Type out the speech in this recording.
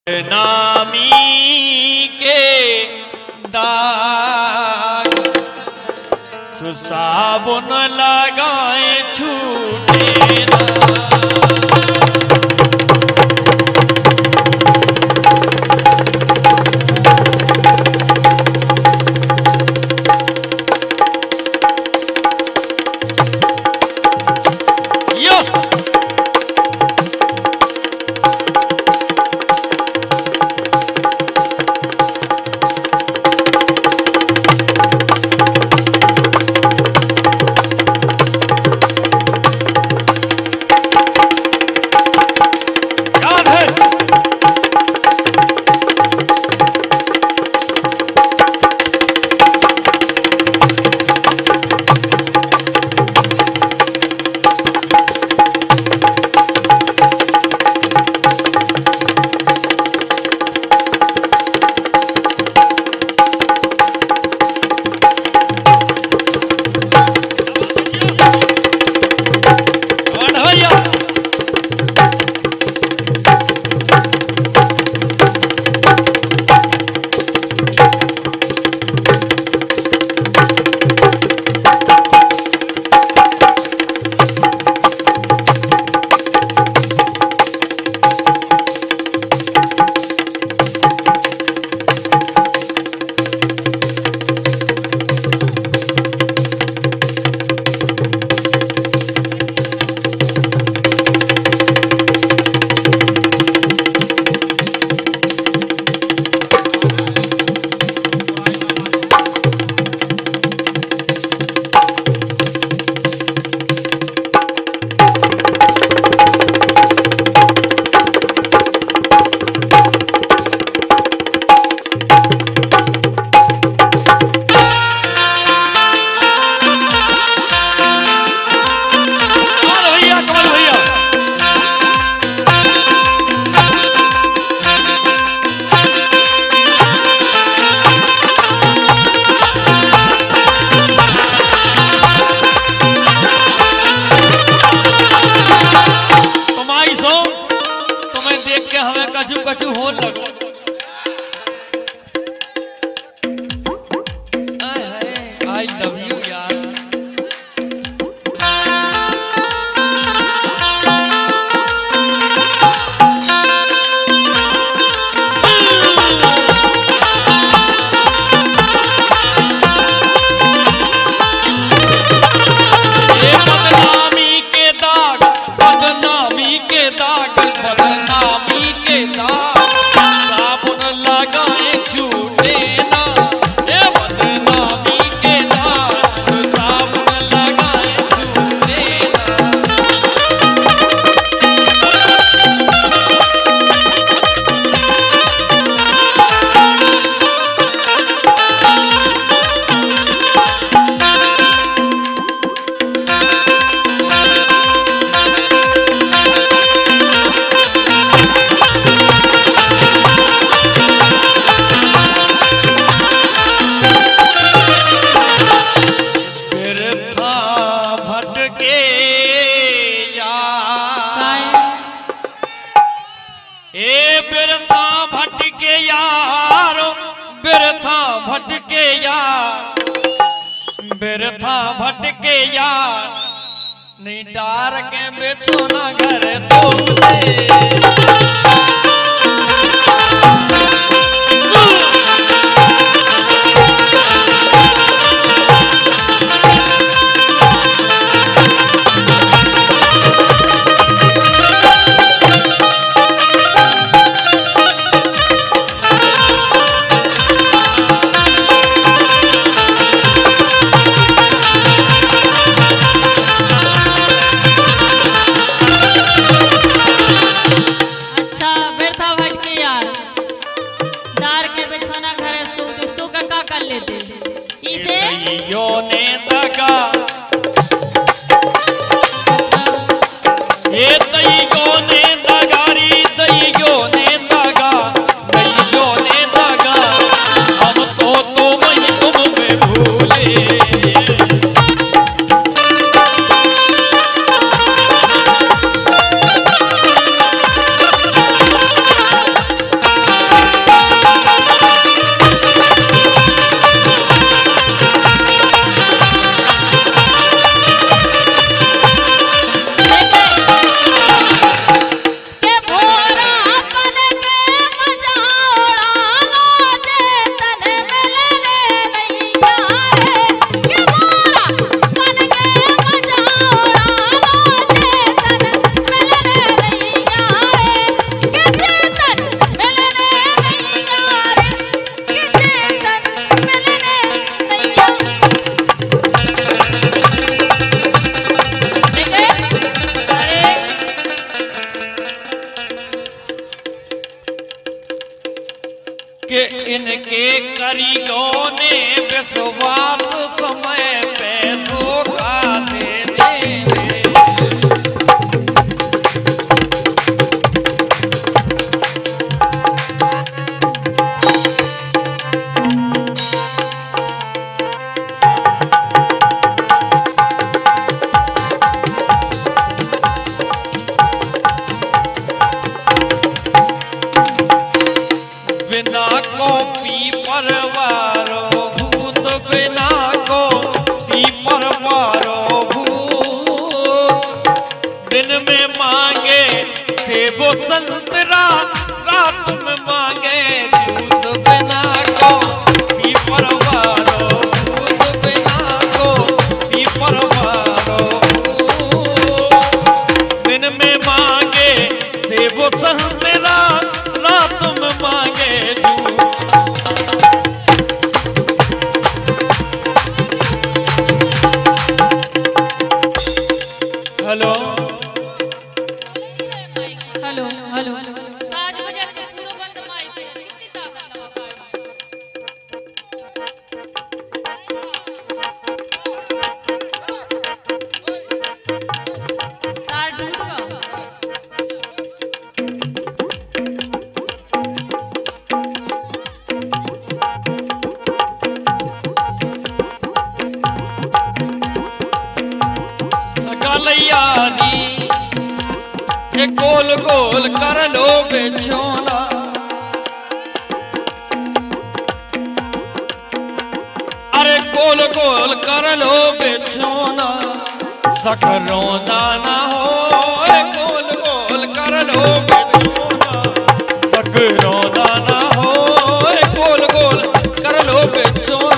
नामी के दाग साबुन लगाए छूटे ना। बिरथा भटके यार नहीं डार के बेचो ना घर सोते। कि इनके कारीगरों ने विश्वास समय पे धोखा दे देंगे। बिना को पीपर वारो भूत, बिना को पीपर वारो भूत, दिन में मांगे सेब संतरा, रात में मांगे जूस। बिना को पीपर वारो भूत, बिना को पीपर वारो भूत, दिन में मांगे सेब संतरा, रात में मांगे हेलो हेलो हेलो साज बजा के पूरा बंद माइक पे कितनी ताकत लगा तार ढूंढ गलैयानी ये गोल गोल कर लो बिछोना, अरे गोल गोल कर लो बिछोना, सकरों दाना हो। गोल गोल कर लो बिछोना, सकरों दाना हो। गोल गोल कर लो बिछोना।